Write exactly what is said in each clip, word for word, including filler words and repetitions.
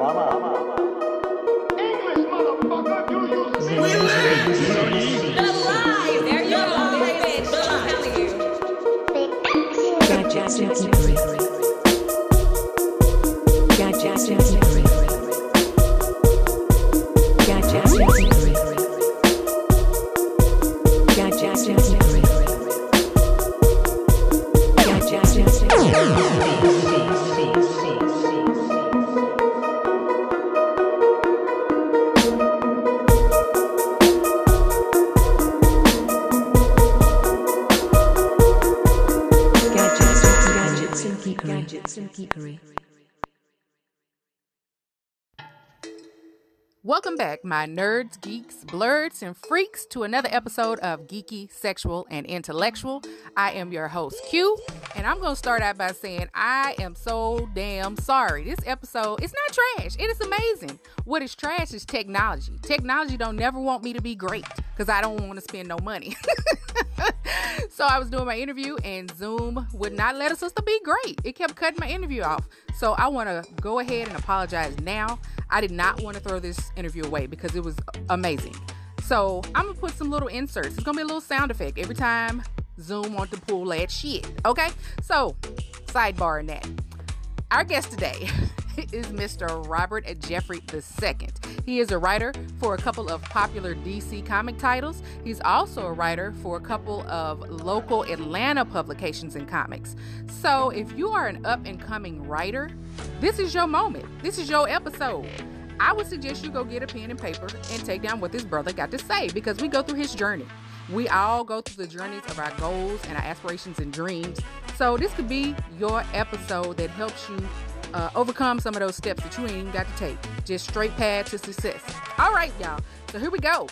English, motherfucker, do you see? There you go, bitch. I'm telling you. Gadgets and geekery. Gadgets and geekery. Gadgets and geekery. Gadgets and geekery. Gadgets and geekery. Gadgets and geekery. Welcome back, my nerds, geeks, blurds, and freaks, to another episode of Geeky, Sexual, and Intellectual. I am your host, Q, and I'm going to start out by saying I am so damn sorry. This episode is not trash. It is amazing. What is trash is technology. Technology don't never want me to be great because I don't want to spend no money. So I was doing my interview and Zoom would not let us to be great. It kept cutting my interview off. So I want to go ahead and apologize now. I did not want to throw this interview away because it was amazing. So I'm going to put some little inserts. It's going to be a little sound effect every time Zoom wants to pull that shit. Okay? So, sidebar in that. Our guest today is Mister Robert Jeffrey the Second. He is a writer for a couple of popular D C comic titles. He's also a writer for a couple of local Atlanta publications and comics. So if you are an up-and-coming writer, this is your moment. This is your episode. I would suggest you go get a pen and paper and take down what this brother got to say, because we go through his journey. We all go through the journeys of our goals and our aspirations and dreams. So this could be your episode that helps you uh, overcome some of those steps that you ain't even got to take. Just straight path to success. All right, y'all. So here we go.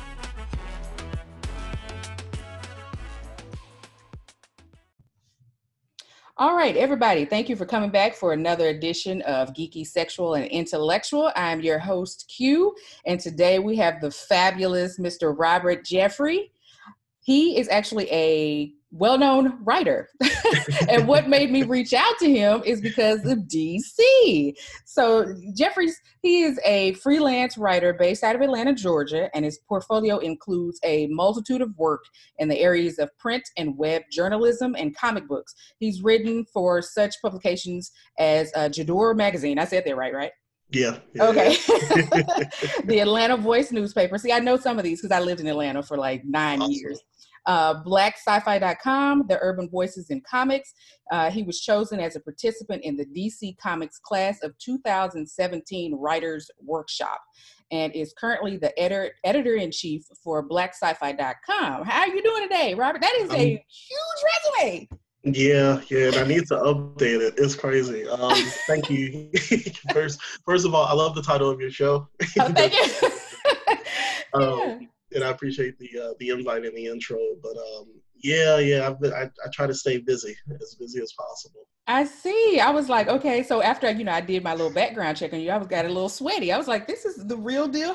All right, everybody. Thank you for coming back for another edition of Geeky, Sexual, and Intellectual. I'm your host, Q, and today we have the fabulous Mister Robert Jeffrey. He is actually a well-known writer. And what made me reach out to him is because of D C. So Jeffrey's, he is a freelance writer based out of Atlanta, Georgia, and his portfolio includes a multitude of work in the areas of print and web journalism and comic books. He's written for such publications as uh, Jador Magazine. I said that right, right? Yeah. yeah okay. Yeah. The Atlanta Voice newspaper. See, I know some of these because I lived in Atlanta for like nine awesome. years. Uh, black sci fi dot com, the Urban Voices in Comics. Uh, he was chosen as a participant in the D C Comics class of two thousand seventeen Writers Workshop and is currently the editor, editor-in-chief for black sci fi dot com. How are you doing today, Robert? That is a um, huge resume. Yeah, yeah, and I need to update it. It's crazy. Um, thank you. first, first of all, I love the title of your show. Oh, thank you. um, yeah. And I appreciate the uh, the invite and the intro, but um, yeah, yeah, I've been, I I try to stay busy, as busy as possible. I see. I was like, okay, so after you know I did my little background check on you, I was got a little sweaty. I was like, this is the real deal,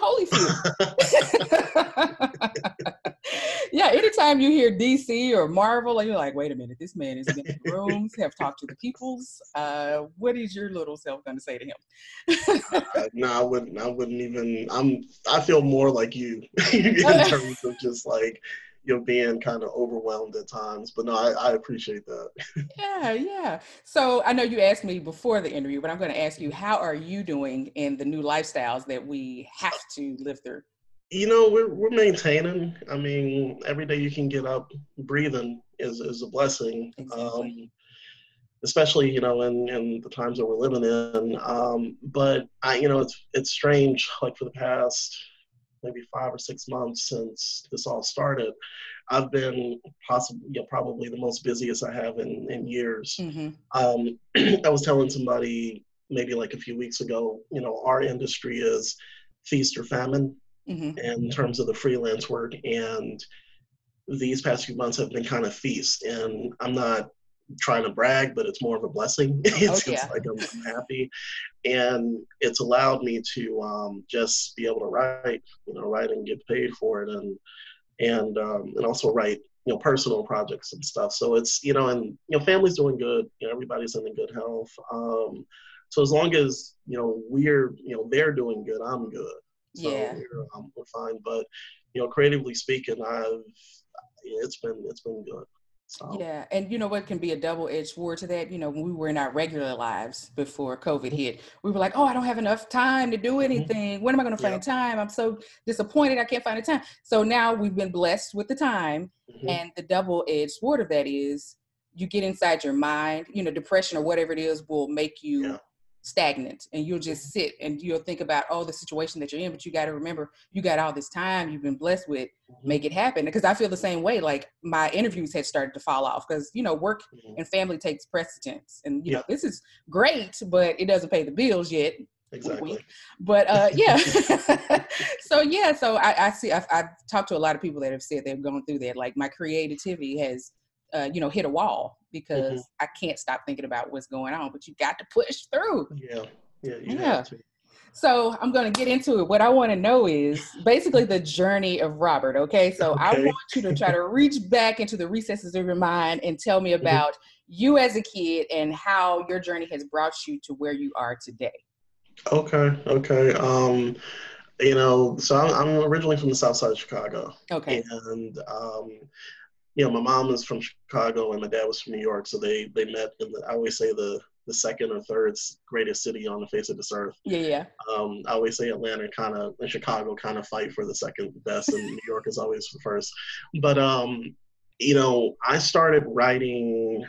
Holyfield. Yeah, anytime you hear D C or Marvel, you're like, wait a minute, this man has been in rooms, have talked to the peoples. Uh, what is your little self going to say to him? uh, no, I wouldn't. I wouldn't even. I'm. I feel more like you in terms of just like, you know, being kind of overwhelmed at times. But no, I, I appreciate that. Yeah, yeah. So I know you asked me before the interview, but I'm going to ask you, how are you doing in the new lifestyles that we have to live through? You know, we're we're maintaining. I mean, every day you can get up breathing is, is a blessing. Exactly. Um, especially, you know, in, in the times that we're living in. Um, but I, you know, it's it's strange. Like for the past maybe five or six months since this all started, I've been possibly, you know, probably the most busiest I have in in years. Mm-hmm. Um, I was telling somebody maybe like a few weeks ago, you know, our industry is feast or famine. Mm-hmm. In terms of the freelance work, and these past few months have been kind of feast. And I'm not trying to brag, but it's more of a blessing. It's oh, yeah. just like I'm, I'm happy, and it's allowed me to um, just be able to write, you know, write and get paid for it, and and um, and also write, you know, personal projects and stuff. So it's, you know, and, you know, family's doing good. You know, everybody's in good health. Um, so as long as, you know, we're, you know, they're doing good, I'm good. So Yeah. we're, um, we're fine. But, you know, creatively speaking, I've, it's been, it's been good. So. Yeah, and you know what can be a double-edged sword to that? You know, when we were in our regular lives before COVID hit, we were like, oh, I don't have enough time to do anything. When am I going to find Yeah. the time? I'm so disappointed I can't find the time. So now we've been blessed with the time. Mm-hmm. And the double-edged sword of that is you get inside your mind, you know, depression or whatever it is will make you Yeah. stagnant, and you'll just sit and you'll think about, oh, the situation that you're in, but you got to remember you got all this time you've been blessed with. Mm-hmm. Make it happen. Because I feel the same way. Like my interviews had started to fall off because, you know, work Mm-hmm. and family takes precedence, and you Yeah. know, this is great, but it doesn't pay the bills yet. Exactly. But uh yeah. so yeah so I, I see I've, I've talked to a lot of people that have said they've gone through that. Like my creativity has uh you know hit a wall because Mm-hmm. I can't stop thinking about what's going on, but you got to push through. Yeah. Yeah. You Yeah. have to. So I'm going to get into it. What I want to know is basically the journey of Robert. Okay. So I Okay. want you to try to reach back into the recesses of your mind and tell me about mm-hmm. you as a kid and how your journey has brought you to where you are today. Okay. Okay. Um, you know, so I'm, I'm originally from the South Side of Chicago. Okay. And, um, you know, my mom is from Chicago and my dad was from New York. So they, they met in the, I always say the, the second or third greatest city on the face of this earth. Yeah, yeah. Um, I always say Atlanta kind of, and Chicago kind of fight for the second best, and New York is always the first. But, um, you know, I started writing,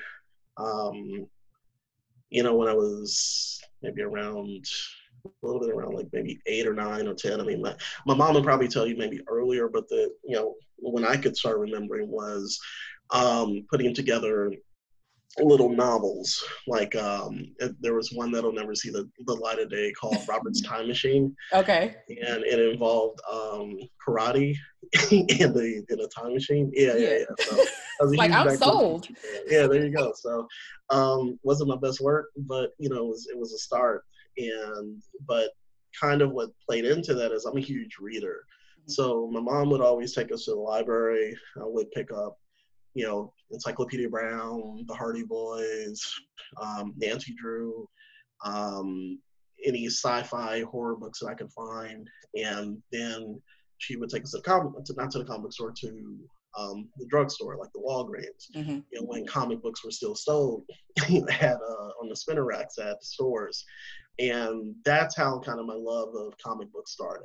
um, you know, when I was maybe around, a little bit around like maybe eight or nine or ten. I mean, my, my mom would probably tell you maybe earlier, but the, you know, when I could start remembering was um, putting together little novels. Like um, there was one that'll never see the, the light of day called Robert's Time Machine. Okay. And it involved um, karate in the in a time machine. Yeah, yeah, yeah. yeah. So I was a like huge I'm sold. Yeah, there you go. So um, wasn't my best work, but you know, it was it was a start. And but kind of what played into that is I'm a huge reader. Mm-hmm. So my mom would always take us to the library. I would pick up, you know, Encyclopedia Brown, The Hardy Boys, um, Nancy Drew, um, any sci-fi horror books that I could find. And then she would take us to the comic, to, not to the comic store, to um, the drugstore, like the Walgreens. Mm-hmm. You know, when comic books were still sold, had uh, on the spinner racks at the stores. And that's how kind of my love of comic books started.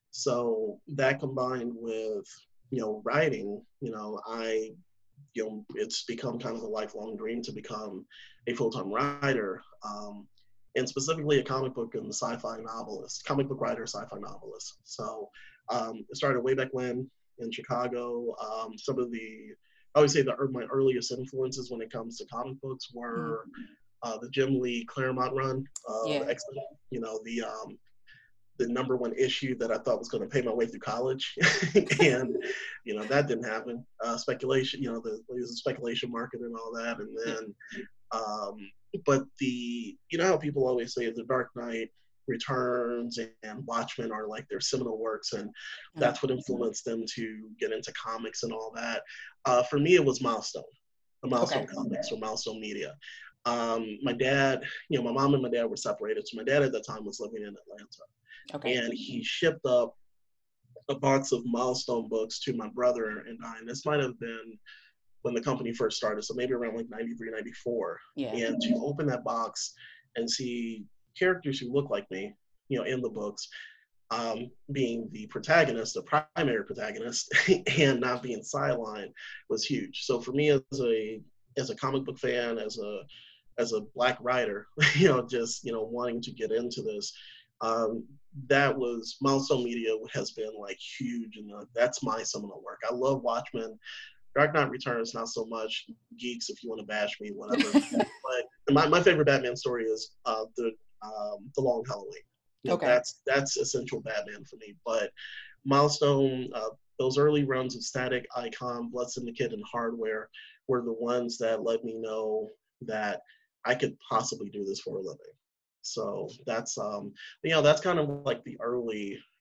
So that combined with, you know, writing, you know, I, you know, it's become kind of a lifelong dream to become a full-time writer, um, and specifically a comic book and sci-fi novelist, comic book writer, sci-fi novelist. So um, it started way back when in Chicago. Um, some of the, I always say the my earliest influences when it comes to comic books were uh, the Jim Lee Claremont run of yeah. X-Men. You know, the um, the number one issue that I thought was going to pay my way through college. And, you know, that didn't happen. Uh, speculation, you know, the, it was a speculation market and all that. And then, um, but the, you know how people always say The Dark Knight Returns and Watchmen are like their seminal works, and that's what influenced them to get into comics and all that. Uh, for me, it was Milestone, the Milestone okay. Comics or Milestone Media. Um, my dad, you know, my mom and my dad were separated. So my dad at that time was living in Atlanta. Okay. And he shipped up a box of Milestone books to my brother and I. And this might have been when the company first started, so maybe around like ninety-three, ninety-four. Yeah. And to open that box and see characters who look like me, you know, in the books, um, being the protagonist, the primary protagonist, and not being sidelined was huge. So for me as a as a comic book fan, as a as a Black writer, you know, just, you know, wanting to get into this, um, that was, Milestone Media has been like huge, and uh, that's my seminal work. I love Watchmen. Dark Knight Returns, not so much. Geeks, if you want to bash me, whatever. But my, my favorite Batman story is uh, the um, the Long Halloween. You know, okay. That's that's essential Batman for me. But Milestone, uh, those early runs of Static, Icon, Blood Syndicate, and Hardware were the ones that let me know that I could possibly do this for a living. So that's, um, you know, that's kind of like the early,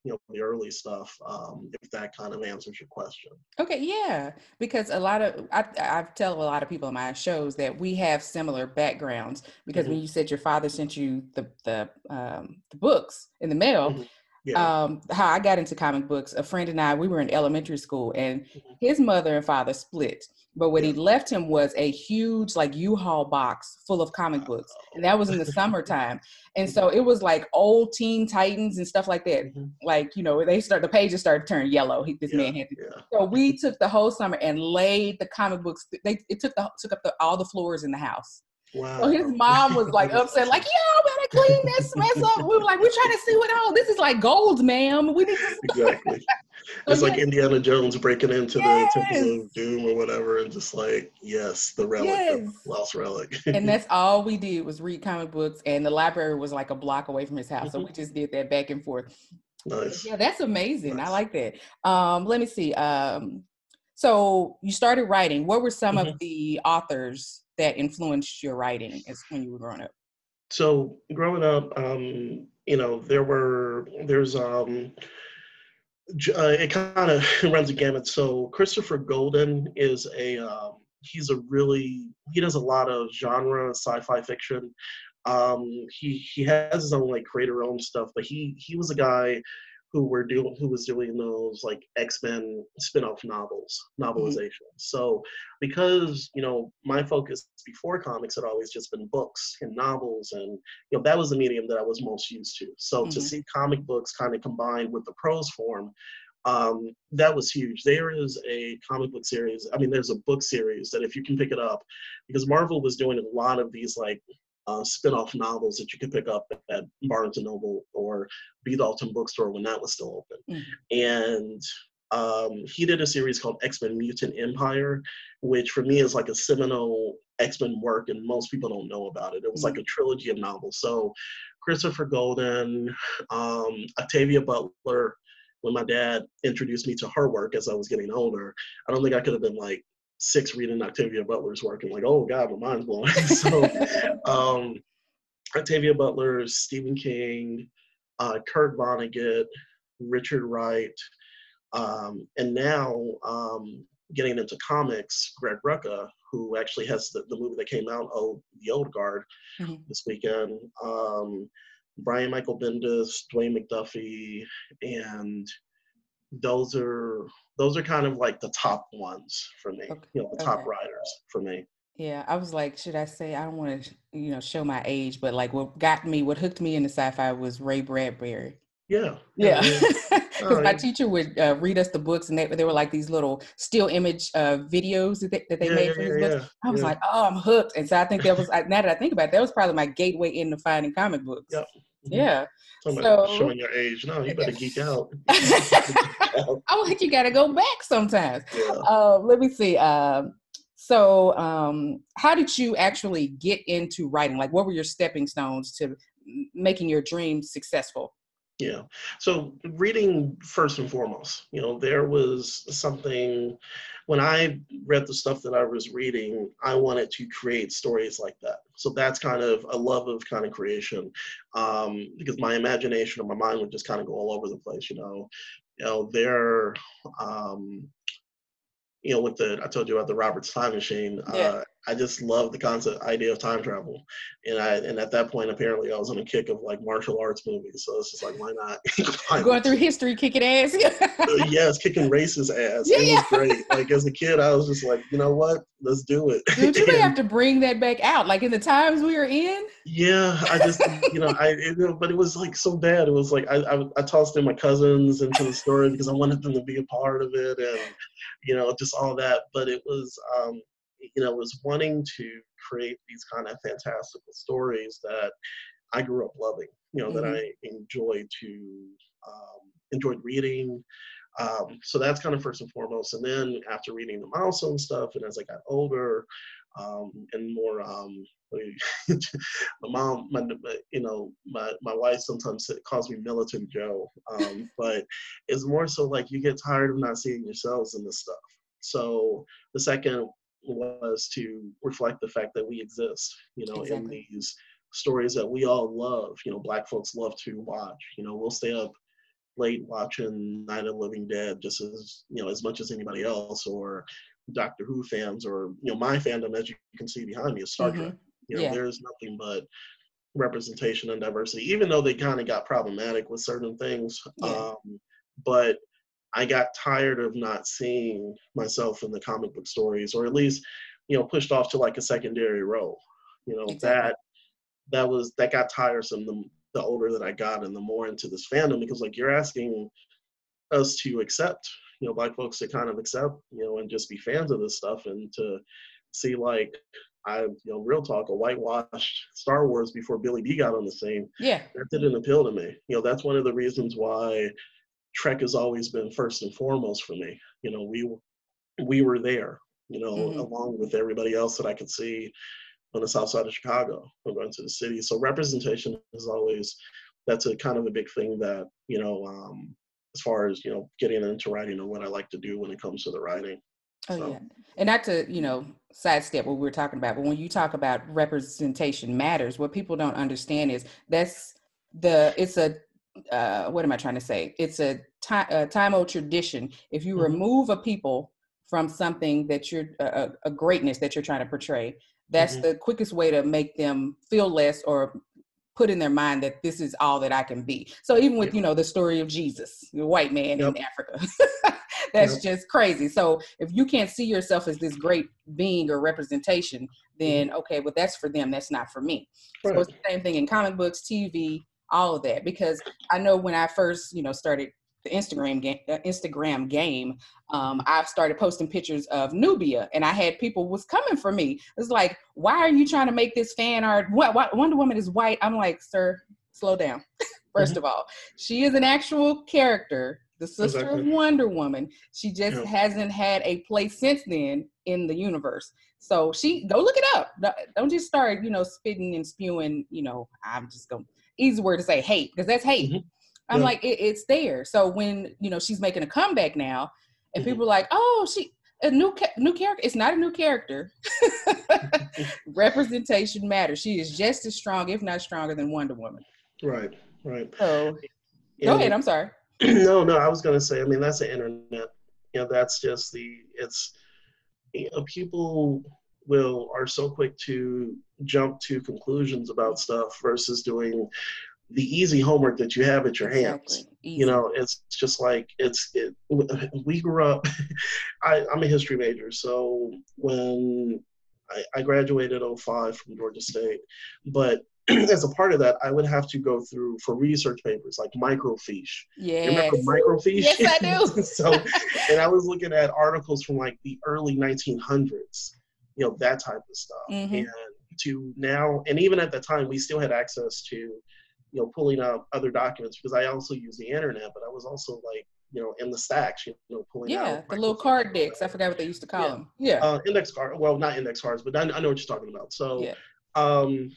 you know, the early stuff, um, if that kind of answers your question. Okay, yeah, because a lot of I I tell a lot of people in my shows that we have similar backgrounds because Mm-hmm. when you said your father sent you the the um, the books in the mail, Mm-hmm. Yeah. um, how I got into comic books, a friend and I, we were in elementary school and Mm-hmm. his mother and father split. But what Yeah. he left him was a huge like U-Haul box full of comic books. And that was in the summertime. And so it was like old Teen Titans and stuff like that. Mm-hmm. Like, you know, they start the pages started to turn yellow. He, this Yeah. man had to. Yeah. So we took the whole summer and laid the comic books. They it took the took up the, all the floors in the house. Wow. So his mom was like upset, like, "Y'all better clean this mess up." We were like, "We're trying to see what all this is like gold, ma'am. We need to." Exactly. So It's like yes. Indiana Jones breaking into Yes. the Temple of Doom or whatever, and just like, yes, the relic, Yes. the lost relic. And that's all we did was read comic books, and the library was like a block away from his house, so we just did that back and forth. Nice. Yeah, that's amazing. Nice. I like that. Um, let me see. Um, so you started writing. What were some Mhm. of the authors that influenced your writing as when you were growing up? So growing up, um, you know, there were there's um, j- uh, it kind of runs a gamut. So Christopher Golden is a um, he's a really he does a lot of genre sci-fi fiction. Um, he he has his own like creator own stuff, but he he was a guy who were doing who was doing those like X-Men spin-off novels, novelizations. So because, you know, my focus before comics had always just been books and novels, and you know that was the medium that I was most used to. So to Mhm. see comic books kind of combined with the prose form, um, that was huge. There is a comic book series. I mean, there's a book series that if you can pick it up, because Marvel was doing a lot of these like uh, spin-off novels that you could pick up at Barnes and Noble or B. Dalton Bookstore when that was still open. Mhm. And um, he did a series called X-Men Mutant Empire, which for me is like a seminal X-Men work, and most people don't know about it. It was like a trilogy of novels. So Christopher Golden, um, Octavia Butler. When my dad introduced me to her work as I was getting older, I don't think I could have been like six reading Octavia Butler's work and like, oh God, my mind's blown. So um, Octavia Butler, Stephen King, uh, Kurt Vonnegut, Richard Wright, um, and now um, getting into comics, Greg Rucka, who actually has the, the movie that came out, oh, The Old Guard, Mhm. this weekend. Um, Brian Michael Bendis, Dwayne McDuffie, and those are those are kind of like the top ones for me. Okay. You know, the top Okay. writers for me. Yeah, I was like, should I say, I don't want to, you know, show my age, but like what got me, what hooked me into sci-fi was Ray Bradbury. Yeah. Yeah, yeah. because Oh, my yeah. teacher would uh, read us the books, and they, they were like these little still image uh, videos that they, that they Yeah, made yeah, for his yeah, books. yeah, I was yeah. like, oh, I'm hooked. And so I think that was, I- now that I think about it, that was probably my gateway into finding comic books. Yep. Mhm. Yeah. Talking about So showing your age. No, you better geek out. You better geek out. I'm like, you got to go back sometimes. Yeah. Uh, let me see. Um, so, um, how did you actually get into writing? Like, what were your stepping stones to m- making your dreams successful? Yeah. So reading first and foremost, you know, there was something when I read the stuff that I was reading, I wanted to create stories like that. So that's kind of a love of kind of creation, um, because my imagination or my mind would just kind of go all over the place, you know. You know, there, um, you know, with the I told you about the Roberts time machine. Yeah. Uh, I just love the concept idea of time travel, and I and at that point apparently I was on a kick of like martial arts movies, so it's just like why not? Why Going not? through history, kicking ass. Uh, yes, kicking racist ass. Yeah, It was yeah. great. Like as a kid, I was just like, you know what? Let's do it. Dude, you may And have to bring that back out. Like in the times we are in. yeah, I just you know I it, but it was like so bad. It was like I, I I tossed in my cousins into the story because I wanted them to be a part of it, and you know just all that. But it was um you know it was wanting to create these kind of fantastical stories that I grew up loving. You know that Mhm. I enjoyed to um, enjoyed reading. Um, so that's kind of first and foremost. And then after reading the milestone stuff, and as I got older um, and more, um, my mom, my, my- you know, my, my wife sometimes sa- calls me Militant Joe, um, but it's more so like you get tired of not seeing yourselves in this stuff. So the second was to reflect the fact that we exist, you know, in Exactly. these stories that we all love. You know, Black folks love to watch. You know, we'll stay up late watching Night of the Living Dead just as, you know, as much as anybody else, or Doctor Who fans, or, you know, my fandom, as you can see behind me, is Star Mhm. Trek. You know, Yeah. there's nothing but representation and diversity, even though they kind of got problematic with certain things. Yeah. Um, but I got tired of not seeing myself in the comic book stories, or at least, you know, pushed off to like a secondary role. You know, Exactly. that that was that got tiresome the, the older that I got and the more into this fandom, because like you're asking us to accept, you know, Black folks to kind of accept, you know, and just be fans of this stuff, and to see like I, you know, real talk, a whitewashed Star Wars before Billy D got on the scene. Yeah. That didn't appeal to me. You know, that's one of the reasons why Trek has always been first and foremost for me. You know, we we were there, you know, Mhm. along with everybody else that I could see on the south side of Chicago or going to the city. So representation is always, that's a kind of a big thing that, you know, um, as far as, you know, getting into writing and what I like to do when it comes to the writing. Oh So, yeah. And not to, you know, sidestep what we were talking about, but when you talk about representation matters, what people don't understand is that's the, it's a, uh, what am I trying to say? It's a time, a time old tradition. If you Mhm. remove a people from something that you're, a, a greatness that you're trying to portray, that's Mhm. the quickest way to make them feel less, or put in their mind that this is all that I can be. So even with, Yep. you know, the story of Jesus, the white man Yep. in Africa, that's Yep. just crazy. So if you can't see yourself as this great being or representation, then okay, well, that's for them. That's not for me. So Right. it's the same thing in comic books, T V, all of that. Because I know when I first, you know, started the Instagram game, uh, Instagram game, um, I've started posting pictures of Nubia, and I had people was coming for me. It's like, why are you trying to make this fan art? What, what Wonder Woman is white? I'm like, sir, slow down. First Mhm. of all, she is an actual character, the sister Exactly. of Wonder Woman. She just Yeah. hasn't had a place since then in the universe. So she, go look it up. Don't- Don't just start, you know, spitting and spewing, you know, I'm just going, easy word to say hate, because that's hate. Mhm. I'm Yeah. like, it, it's there. So when, you know, she's making a comeback now, and Mhm. people are like, oh, she, a new ca- new character. It's not a new character. Representation matters. She is just as strong, if not stronger, than Wonder Woman. Right. Right. So go And ahead. I'm sorry. no, no, I was going to say, I mean, that's the internet. You know, that's just the, it's, you know, people will, are so quick to jump to conclusions about stuff versus doing the easy homework that you have at your Exactly. hands. Easy. You know, it's just like, it's, it, we grew up, I, I'm a history major. So when I, I graduated oh five from Georgia State, but as a part of that, I would have to go through for research papers like microfiche. Yes. You remember microfiche? Yes, I do. So, and I was looking at articles from like the early nineteen hundreds, you know, that type of stuff. Mhm. And to now, and even at the time, we still had access to, you know, pulling out other documents, because I also use the internet, but I was also like, you know, in the stacks, you know, pulling out. Yeah, the little microfiche. card decks. I forgot what they used to call Yeah. them. Yeah. Uh, index card, well, not index cards, but I, I know what you're talking about. So, Yeah. um,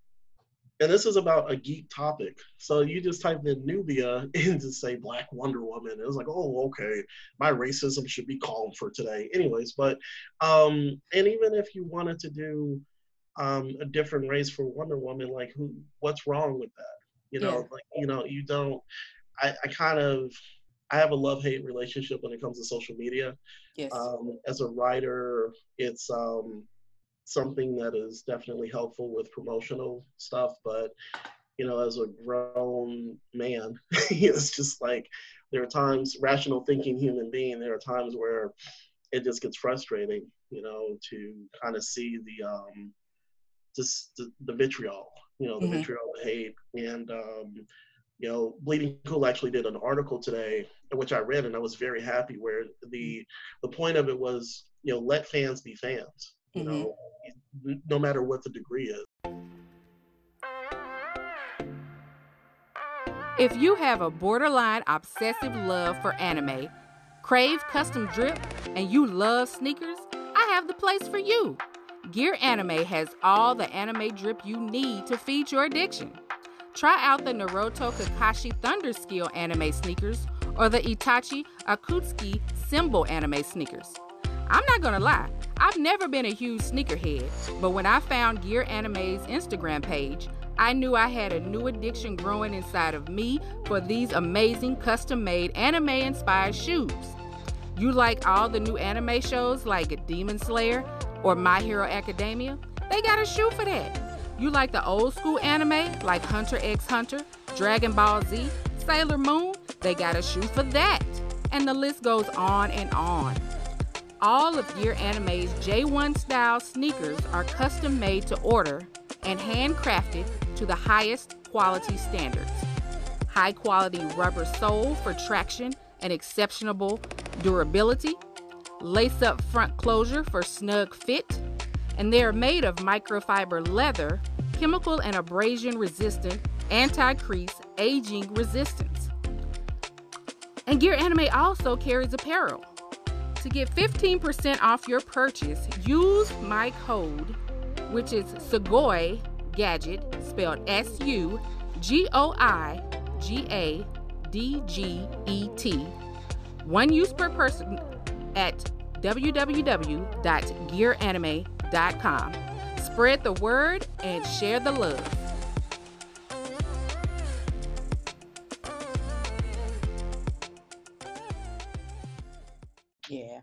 and this is about a geek topic. So you just type in Nubia and just say Black Wonder Woman. It was like, oh, okay, my racism should be calmed for today. Anyways, but, um, and even if you wanted to do um, a different race for Wonder Woman, like who, what's wrong with that? You know, Yeah. like, you know, you don't, I, I kind of, I have a love-hate relationship when it comes to social media. Yes. Um, as a writer, it's, um, something that is definitely helpful with promotional stuff, but you know, as a grown man, it's just like there are times, rational thinking human being, there are times where it just gets frustrating, you know, to kind of see the um just the, the vitriol, you know, the Mhm. vitriol, the hate. And um you know, Bleeding Cool actually did an article today, which I read, and I was very happy, where the the point of it was, you know, let fans be fans. You Mhm. know, no matter what the degree is. If you have a borderline obsessive love for anime, crave custom drip, and you love sneakers, I have the place for you. Gear Anime has all the anime drip you need to feed your addiction. Try out the Naruto Kakashi Thunder Skill anime sneakers or the Itachi Akutsuki Symbol anime sneakers. I'm not gonna lie, I've never been a huge sneakerhead, but when I found Gear Anime's Instagram page, I knew I had a new addiction growing inside of me for these amazing custom-made anime-inspired shoes. You like all the new anime shows like Demon Slayer or My Hero Academia? They got a shoe for that. You like the old school anime like Hunter x Hunter, Dragon Ball Z, Sailor Moon? They got a shoe for that. And the list goes on and on. All of Gear Anime's J one style sneakers are custom made to order and handcrafted to the highest quality standards. High quality rubber sole for traction and exceptional durability, lace up front closure for snug fit, and they are made of microfiber leather, chemical and abrasion resistant, anti-crease, aging resistance. And Gear Anime also carries apparel. To get fifteen percent off your purchase, use my code, which is Sugoi Gadget, spelled S U G O I G A D G E T. One use per person at w w w dot gear anime dot com. Spread the word and share the love. Yeah.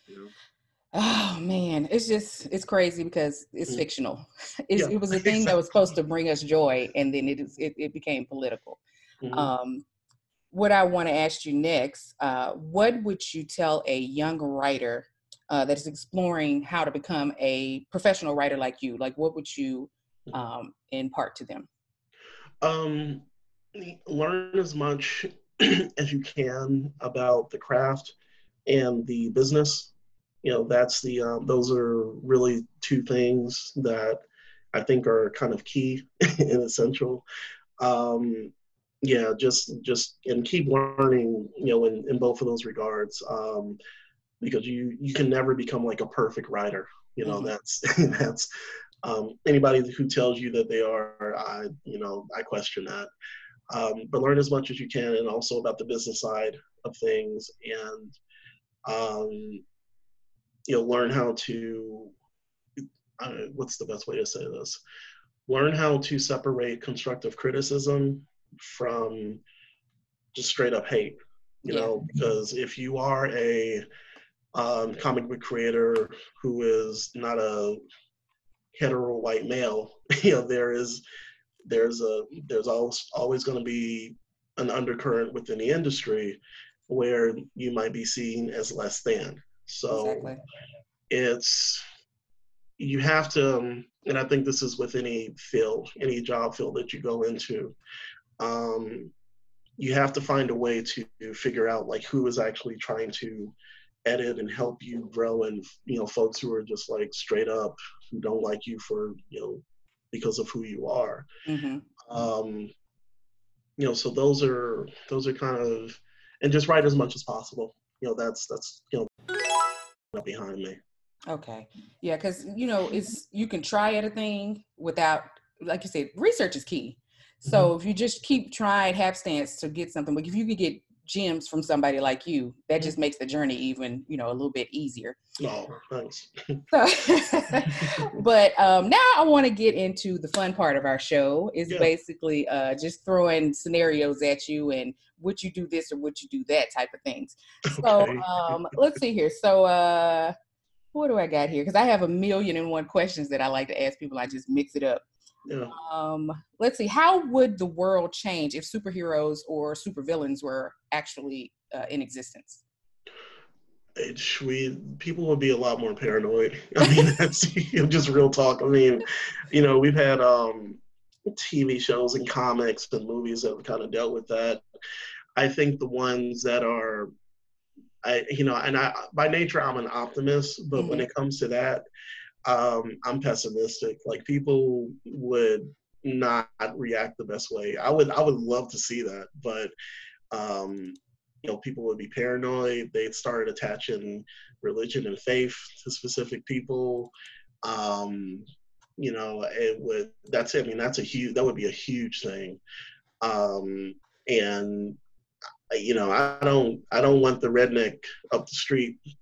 Oh man, it's just it's crazy because it's Mm. fictional. It's, Yeah, It was a thing that was supposed to bring us joy, and then it is it, it became political. Mhm. Um, what I want to ask you next, uh, what would you tell a young writer uh, that is exploring how to become a professional writer like you? Like, what would you um, impart to them? Um, learn as much as you can about the craft and the business. You know, that's the um, those are really two things that I think are kind of key and essential. Um, yeah, just just and keep learning. You know, in, in both of those regards, um, because you you can never become like a perfect writer. You know, Mhm. that's that's um, anybody who tells you that they are, I you know, I question that. Um, but learn as much as you can, and also about the business side of things, and um, you know, learn how to, uh, what's the best way to say this? Learn how to separate constructive criticism from just straight up hate, you Yeah. know, because if you are a um, comic book creator who is not a hetero white male, you know, there is, there's a, there's always, always going to be an undercurrent within the industry where you might be seen as less than. So Exactly. it's, you have to, um, and I think this is with any field, any job field that you go into, um, you have to find a way to figure out like who is actually trying to edit and help you grow, and you know, folks who are just like straight up who don't like you for, you know, because of who you are. hmm Um, you know, so those are those are kind of, and just write as much as possible. You know, that's that's you know behind me. Okay. Yeah, because you know, it's you can try at a thing without, like you said, research is key. So if you just keep trying hapstance to get something, like if you could get gems from somebody like you, that just makes the journey even, you know, a little bit easier. Oh, thanks. So, but um, now I want to get into the fun part of our show. Is Yeah. basically uh, just throwing scenarios at you and would you do this or would you do that type of things. So Okay. um, let's see here. So uh, what do I got here? Because I have a million and one questions that I like to ask people. I just mix it up. Yeah. Um, let's see. How would the world change if superheroes or supervillains were actually uh, in existence? It's, we people would be a lot more paranoid. I mean, that's you know, just real talk. I mean, you know, we've had um, T V shows and comics and movies that have kind of dealt with that. I think the ones that are, I you know, and I by nature I'm an optimist, but when Mhm. it comes to that, um, I'm pessimistic. Like people would not react the best way. I would I would love to see that, but um, you know, people would be paranoid. They'd start attaching religion and faith to specific people. Um, you know, it would. That's I mean, that's a huge. That would be a huge thing. Um, and you know, I don't. I don't want the redneck up the street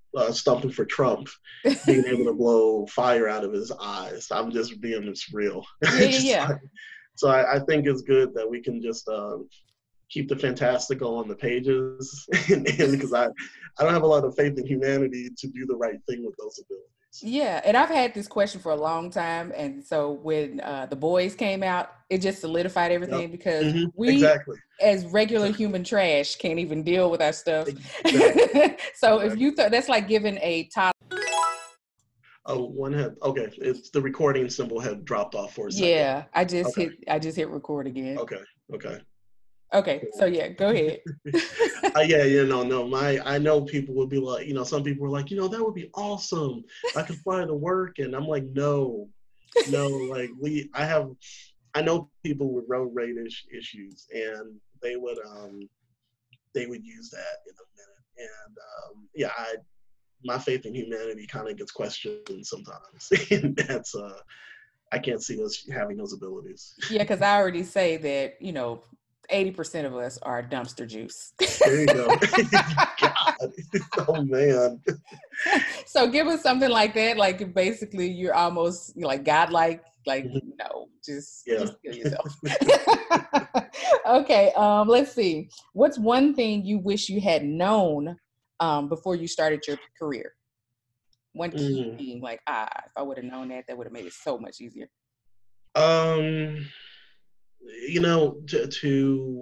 uh, stumping for Trump, being able to blow fire out of his eyes. I'm just being this real. Yeah, yeah, Just yeah. like- so I, I think it's good that we can just uh, keep the fantastical on the pages, and because I, I don't have a lot of faith in humanity to do the right thing with those abilities. Yeah, and I've had this question for a long time, and so when uh, The Boys came out, it just solidified everything Yep. because Mhm, we, exactly. as regular human trash, can't even deal with our stuff. Exactly. So if you thought that's like giving a top, Oh, one had okay. It's the recording symbol had dropped off for a second. yeah, I just Okay. hit, I just hit record again. Okay. Okay. Okay, so yeah, go ahead. Uh, yeah, you know, no, my I know people would be like, you know, some people were like, you know, that would be awesome. I could fly to work, and I'm like, no, no, like we, I have, I know people with road rage issues, and they would, um, they would use that in a minute, and um, yeah, I, my faith in humanity kind of gets questioned sometimes, and that's, uh, I can't see us having those abilities. Yeah, because I already say that, you know, eighty percent of us are dumpster juice. There you go. God. Oh man. So give us something like that. Like basically you're almost like godlike, like, Mhm. no, just, Yeah. just kill yourself. Okay, um, let's see. What's one thing you wish you had known um, before you started your career? One key Mm. being like, ah, if I would have known that, that would have made it so much easier. Um, you know, to, to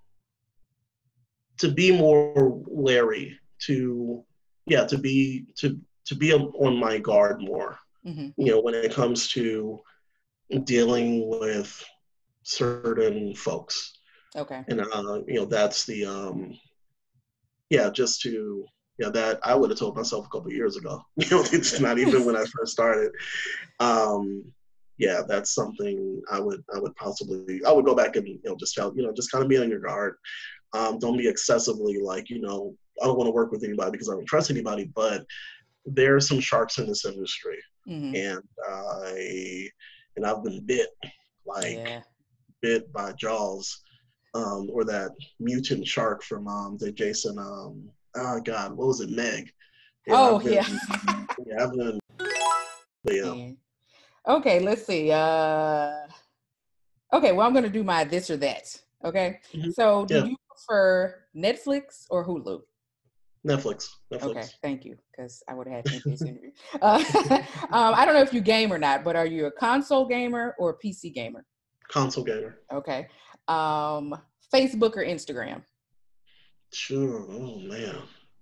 to be more wary, to yeah, to be to to be on my guard more. Hmm. You know, when it comes to dealing with certain folks, Okay. and uh, you know, that's the um, yeah, just to yeah, that I would have told myself a couple of years ago. You know, it's not even when I first started. Um, yeah, that's something I would I would possibly I would go back and you know just tell you know just kind of be on your guard. Um, don't be excessively like you know I don't want to work with anybody because I don't trust anybody. But there are some sharks in this industry, Hmm. and I and I've been bit like Yeah. bit by Jaws, um, or that mutant shark from um, the Jason. Um, oh God, what was it, Meg? Yeah, Oh, I've been, yeah. yeah, I've been. Yeah. Yeah. Okay, let's see. Uh, okay, well, I'm going to do my this or that. Okay. Mhm. So do Yeah. you prefer Netflix or Hulu? Netflix. Netflix. Okay, thank you, because I would have had to make this interview. Uh, um, I don't know if you game or not, but are you a console gamer or a P C gamer? Console gamer. Okay. Um, Facebook or Instagram? Sure. Oh man.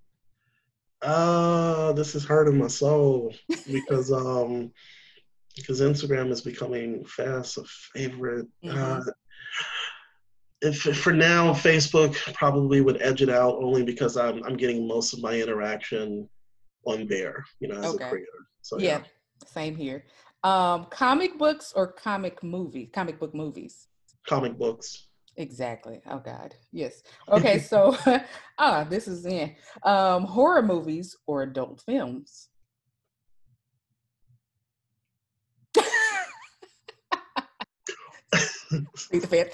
Uh, this is hurting my soul because um because Instagram is becoming fast a favorite. Mhm. Uh, if for now, Facebook probably would edge it out only because I'm I'm getting most of my interaction on there, you know, as Okay. a creator. So Yeah, yeah, same here. Um, comic books or comic movie? Comic book movies? comic books. Exactly. Oh God. Yes. Okay. So, ah, this is in um, horror movies or adult films. Plead the fifth.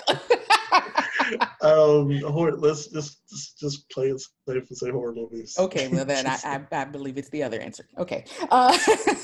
um, horror. Let's just just just play it safe and say horror movies. Okay. Well, then I, I I believe it's the other answer. Okay. Uh,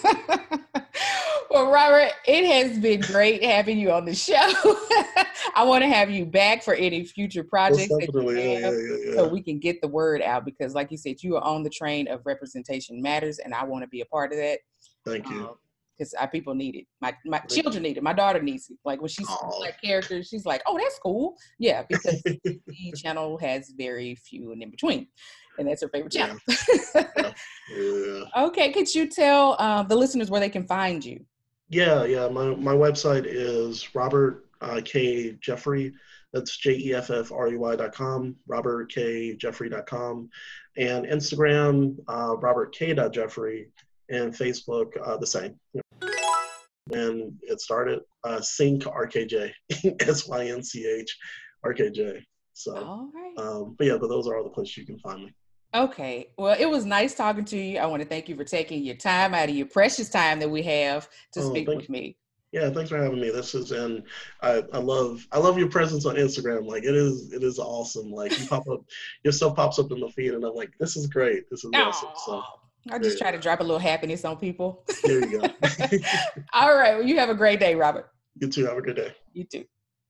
well, Robert, it has been great having you on the show. I want to have you back for any future Most projects that definitely. you Yeah, have. yeah, yeah, So yeah. we can get the word out because, like you said, you are on the train of representation matters, and I want to be a part of that Thank you. because our people need it. My my Thank children need it. My daughter needs it. Like when she sees Aw. like characters, she's like, "Oh, that's cool." Yeah, because the channel has very few and in between, and that's her favorite Yeah. channel. Yeah. Okay, could you tell um, the listeners where they can find you? Yeah, yeah. My my website is Robert uh, K Jeffrey. That's J E F F R E Y dot com. Robert K Jeffrey dot com, and Instagram uh, Robert K Jeffrey, and Facebook uh, the same. And it started uh, Sync R K J, S Y N C H R K J. So, All right. um, but yeah, but those are all the places you can find me. Okay. Well, it was nice talking to you. I want to thank you for taking your time out of your precious time that we have to Oh, speak thank with me. Yeah, thanks for having me. This is and I, I love I love your presence on Instagram. Like it is it is awesome. Like you pop up, your stuff pops up in the feed, and I'm like, this is great. This is awesome. So Aw, I just try to drop a little happiness on people. There you go. All right. Well, you have a great day, Robert. You too. Have a good day. You too.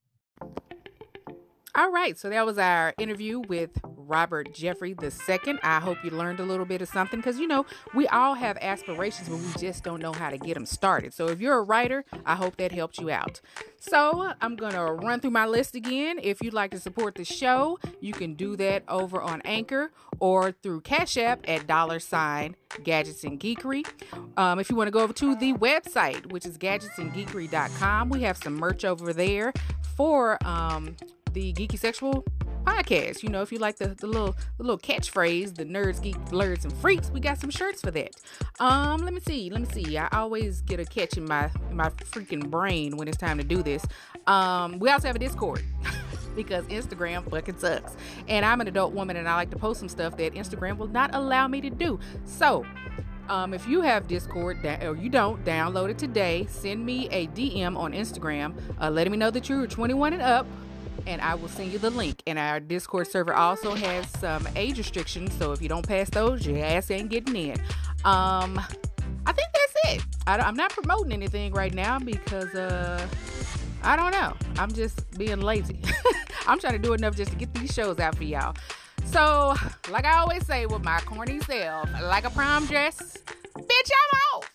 All right, so that was our interview with Robert Jeffrey the Second. I hope you learned a little bit of something because, you know, we all have aspirations, but we just don't know how to get them started. So if you're a writer, I hope that helped you out. So I'm going to run through my list again. If you'd like to support the show, you can do that over on Anchor or through Cash App at dollar sign Gadgets and Geekery. Um, if you want to go over to the website, which is gadgets and geekery dot com, we have some merch over there for um, the Geeky Sexual podcast. You know, if you like the, the little the little catchphrase, the nerds, geek, blurs, and freaks, we got some shirts for that. Um, let me see, let me see. I always get a catch in my in my freaking brain when it's time to do this. Um, we also have a Discord. Because Instagram fucking sucks. And I'm an adult woman and I like to post some stuff that Instagram will not allow me to do. So, um, if you have Discord or you don't, download it today. Send me a D M on Instagram uh, letting me know that you're twenty-one and up, and I will send you the link. And our Discord server also has some age restrictions, so if you don't pass those, your ass ain't getting in. Um, I think that's it. I, I'm not promoting anything right now because, uh... I don't know. I'm just being lazy. I'm trying to do enough just to get these shows out for y'all. So, like I always say with my corny self, like a prom dress, bitch, I'm off.